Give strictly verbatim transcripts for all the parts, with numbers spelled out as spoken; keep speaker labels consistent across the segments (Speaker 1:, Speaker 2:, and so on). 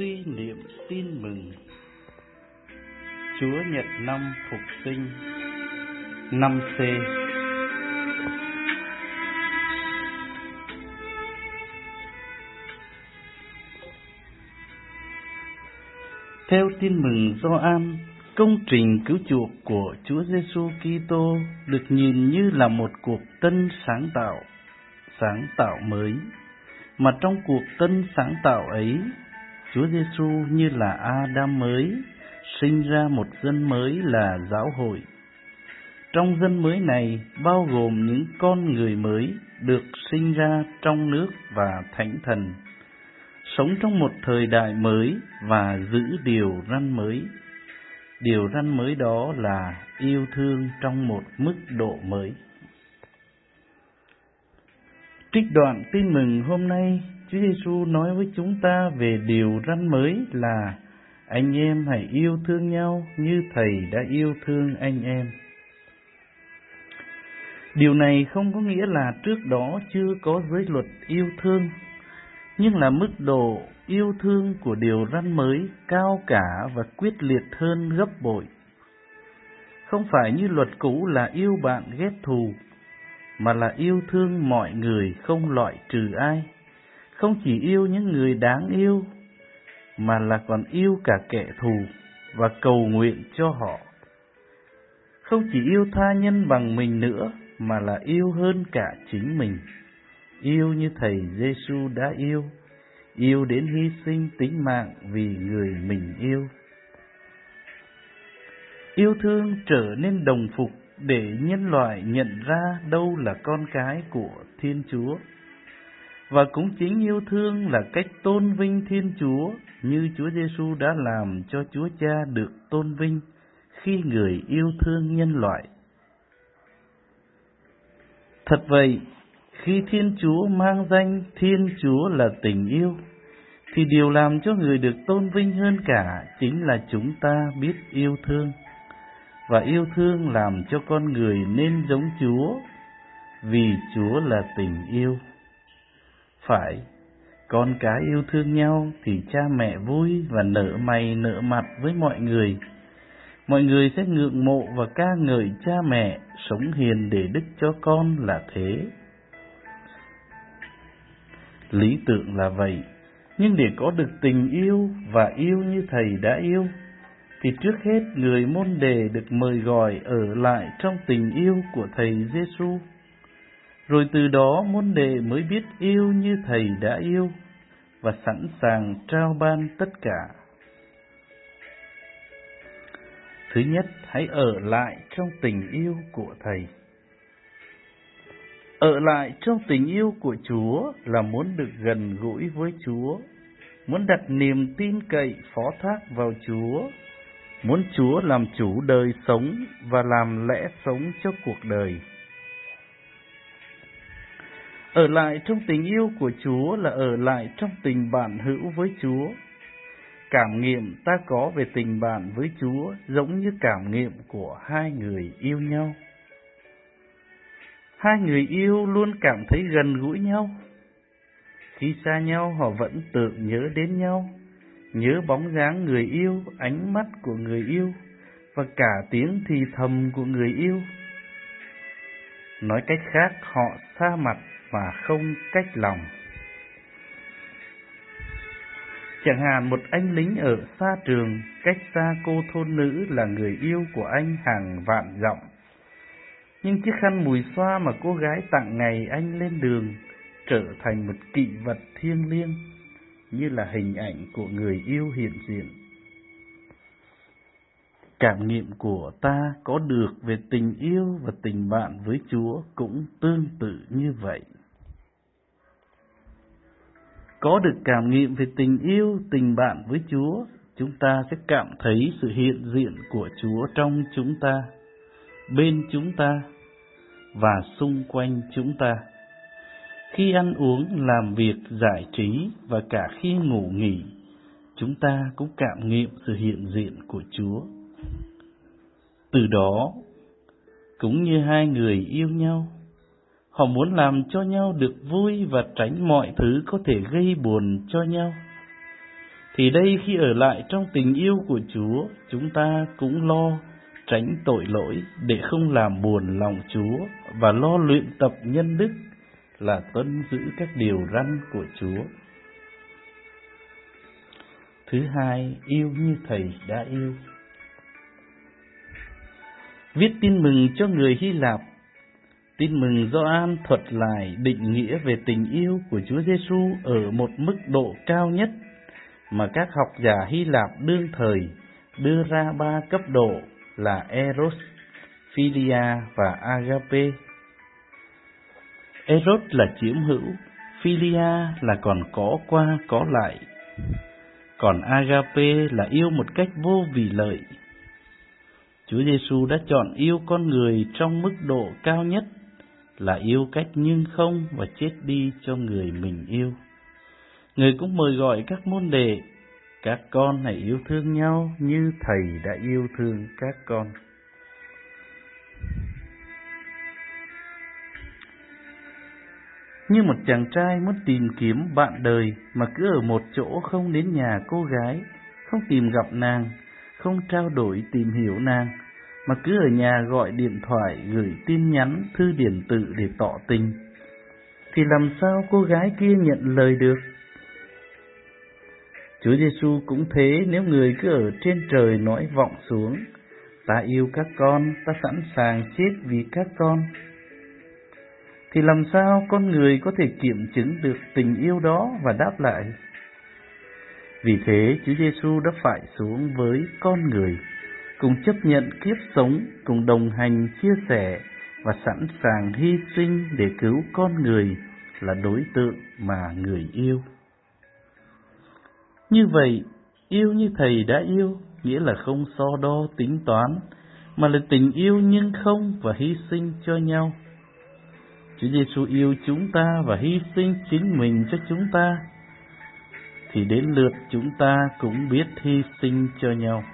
Speaker 1: suy niệm tin mừng Chúa Nhật năm Phục sinh năm C. Theo tin mừng Gioan, công trình cứu chuộc của Chúa Giêsu Kitô được nhìn như là một cuộc tân sáng tạo, sáng tạo mới. Mà trong cuộc tân sáng tạo ấy, Chúa Giêsu như là Adam mới, sinh ra một dân mới là giáo hội. Trong dân mới này bao gồm những con người mới được sinh ra trong nước và thánh thần, sống trong một thời đại mới và giữ điều răn mới. Điều răn mới đó là yêu thương trong một mức độ mới. Trích đoạn tin mừng hôm nay, Chúa Giêsu nói với chúng ta về điều răn mới là anh em hãy yêu thương nhau như Thầy đã yêu thương anh em. Điều này không có nghĩa là trước đó chưa có giới luật yêu thương, nhưng là mức độ yêu thương của điều răn mới cao cả và quyết liệt hơn gấp bội. Không phải như luật cũ là yêu bạn ghét thù, mà là yêu thương mọi người không loại trừ ai. Không chỉ yêu những người đáng yêu, mà là còn yêu cả kẻ thù và cầu nguyện cho họ. Không chỉ yêu tha nhân bằng mình nữa, mà là yêu hơn cả chính mình. Yêu như Thầy Giêsu đã yêu, yêu đến hy sinh tính mạng vì người mình yêu. Yêu thương trở nên đồng phục để nhân loại nhận ra đâu là con cái của Thiên Chúa. Và cũng chính yêu thương là cách tôn vinh Thiên Chúa, như Chúa Giêsu đã làm cho Chúa Cha được tôn vinh khi người yêu thương nhân loại. Thật vậy, khi Thiên Chúa mang danh Thiên Chúa là tình yêu, thì điều làm cho người được tôn vinh hơn cả chính là chúng ta biết yêu thương. Và yêu thương làm cho con người nên giống Chúa, vì Chúa là tình yêu. Phải, con cái yêu thương nhau thì cha mẹ vui và nở mày nở mặt với mọi người. Mọi người sẽ ngưỡng mộ và ca ngợi cha mẹ, sống hiền để đức cho con là thế. Lý tưởng là vậy, nhưng để có được tình yêu và yêu như Thầy đã yêu, thì trước hết người môn đệ được mời gọi ở lại trong tình yêu của Thầy Giêsu. Rồi từ đó môn đệ mới biết yêu như Thầy đã yêu và sẵn sàng trao ban tất cả. Thứ nhất, hãy ở lại trong tình yêu của Thầy. Ở lại trong tình yêu của Chúa là muốn được gần gũi với Chúa, muốn đặt niềm tin cậy phó thác vào Chúa, muốn Chúa làm chủ đời sống và làm lẽ sống cho cuộc đời. Ở lại trong tình yêu của Chúa là ở lại trong tình bạn hữu với Chúa. Cảm nghiệm ta có về tình bạn với Chúa giống như cảm nghiệm của hai người yêu nhau. Hai người yêu luôn cảm thấy gần gũi nhau. Khi xa nhau họ vẫn tưởng nhớ đến nhau, nhớ bóng dáng người yêu, ánh mắt của người yêu và cả tiếng thì thầm của người yêu. Nói cách khác, họ xa mặt mà không cách lòng. Chẳng hạn một anh lính ở xa trường, cách xa cô thôn nữ là người yêu của anh hàng vạn dặm. Nhưng chiếc khăn mùi xoa mà cô gái tặng ngày anh lên đường trở thành một kỷ vật thiêng liêng, như là hình ảnh của người yêu hiện diện. Cảm nghiệm của ta có được về tình yêu và tình bạn với Chúa cũng tương tự như vậy. Có được cảm nghiệm về tình yêu, tình bạn với Chúa, chúng ta sẽ cảm thấy sự hiện diện của Chúa trong chúng ta, bên chúng ta và xung quanh chúng ta. Khi ăn uống, làm việc, giải trí và cả khi ngủ nghỉ, chúng ta cũng cảm nghiệm sự hiện diện của Chúa. Từ đó, cũng như hai người yêu nhau, họ muốn làm cho nhau được vui và tránh mọi thứ có thể gây buồn cho nhau. Thì đây khi ở lại trong tình yêu của Chúa, chúng ta cũng lo tránh tội lỗi để không làm buồn lòng Chúa, và lo luyện tập nhân đức là tuân giữ các điều răn của Chúa. Thứ hai, yêu như Thầy đã yêu. Viết tin mừng cho người Hy Lạp. Tin mừng Gioan thuật lại định nghĩa về tình yêu của Chúa Giêsu ở một mức độ cao nhất mà các học giả Hy Lạp đương thời đưa ra ba cấp độ là Eros, Philia và Agape. Eros là chiếm hữu, Philia là còn có qua có lại, còn Agape là yêu một cách vô vì lợi. Chúa Giêsu đã chọn yêu con người trong mức độ cao nhất là yêu cách nhưng không và chết đi cho người mình yêu. Người cũng mời gọi các môn đệ: các con hãy yêu thương nhau như Thầy đã yêu thương các con. Như một chàng trai muốn tìm kiếm bạn đời mà cứ ở một chỗ, không đến nhà cô gái, không tìm gặp nàng, không trao đổi tìm hiểu nàng, mà cứ ở nhà gọi điện thoại, gửi tin nhắn, thư điện tử để tỏ tình, thì làm sao cô gái kia nhận lời được? Chúa Giêsu cũng thế, nếu người cứ ở trên trời nói vọng xuống: ta yêu các con, ta sẵn sàng chết vì các con, thì làm sao con người có thể kiểm chứng được tình yêu đó và đáp lại? Vì thế, Chúa Giêsu đã phải xuống với con người, cùng chấp nhận kiếp sống, cùng đồng hành, chia sẻ và sẵn sàng hy sinh để cứu con người là đối tượng mà người yêu. Như vậy, yêu như Thầy đã yêu nghĩa là không so đo tính toán, mà là tình yêu nhưng không và hy sinh cho nhau. Chúa Giêsu yêu chúng ta và hy sinh chính mình cho chúng ta, thì đến lượt chúng ta cũng biết hy sinh cho nhau.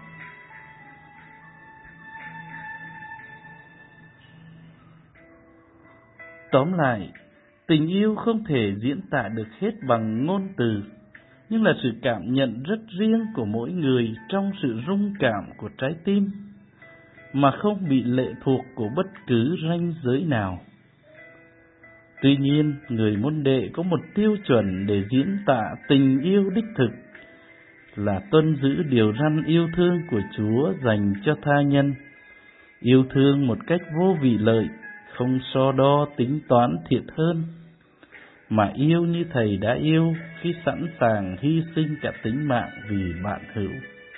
Speaker 1: Tóm lại, tình yêu không thể diễn tả được hết bằng ngôn từ, nhưng là sự cảm nhận rất riêng của mỗi người trong sự rung cảm của trái tim, mà không bị lệ thuộc của bất cứ ranh giới nào. Tuy nhiên, người môn đệ có một tiêu chuẩn để diễn tả tình yêu đích thực là tuân giữ điều răn yêu thương của Chúa dành cho tha nhân, yêu thương một cách vô vị lợi, không so đo tính toán thiệt hơn, mà yêu như Thầy đã yêu khi sẵn sàng hy sinh cả tính mạng vì bạn hữu.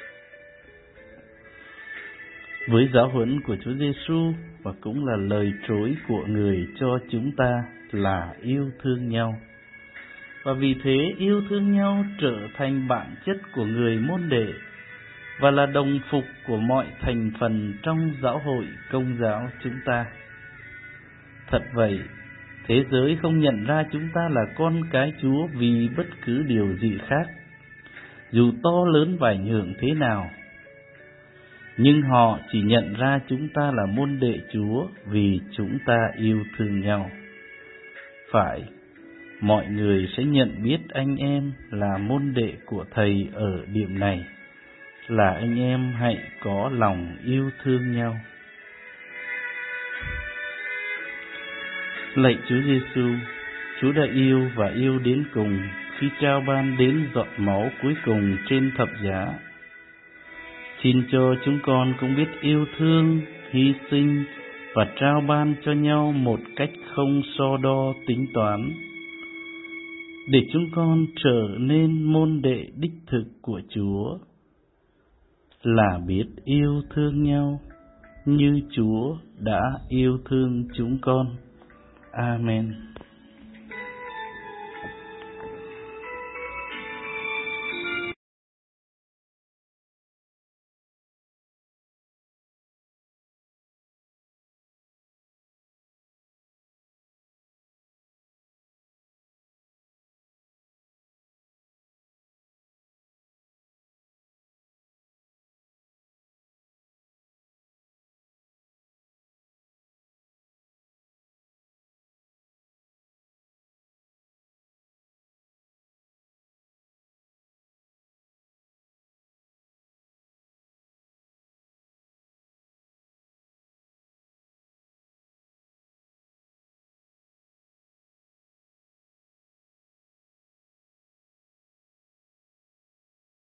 Speaker 1: Với giáo huấn của Chúa Giêsu và cũng là lời trối của người cho chúng ta là yêu thương nhau. Và vì thế yêu thương nhau trở thành bản chất của người môn đệ và là đồng phục của mọi thành phần trong giáo hội Công giáo chúng ta. Thật vậy, thế giới không nhận ra chúng ta là con cái Chúa vì bất cứ điều gì khác, dù to lớn và ảnh hưởng thế nào. Nhưng họ chỉ nhận ra chúng ta là môn đệ Chúa vì chúng ta yêu thương nhau. Phải, mọi người sẽ nhận biết anh em là môn đệ của Thầy ở điểm này, là anh em hãy có lòng yêu thương nhau. Lạy Chúa Giêsu, Chúa đã yêu và yêu đến cùng khi trao ban đến giọt máu cuối cùng trên thập giá. Xin cho chúng con cũng biết yêu thương, hy sinh và trao ban cho nhau một cách không so đo tính toán, để chúng con trở nên môn đệ đích thực của Chúa, là biết yêu thương nhau như Chúa đã yêu thương chúng con. Amen.